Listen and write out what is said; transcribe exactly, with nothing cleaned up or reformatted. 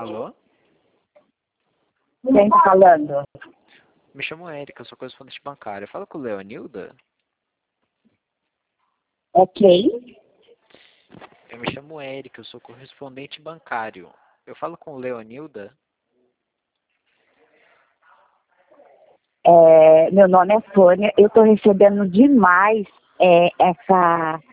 Alô? Quem tá falando? Me chamo Érica, eu sou correspondente bancário. Fala com o Leonilda? É quem? Eu me chamo Érica, eu sou correspondente bancário. Eu falo com o Leonilda? É, meu nome é Sônia. Eu tô recebendo demais é, essa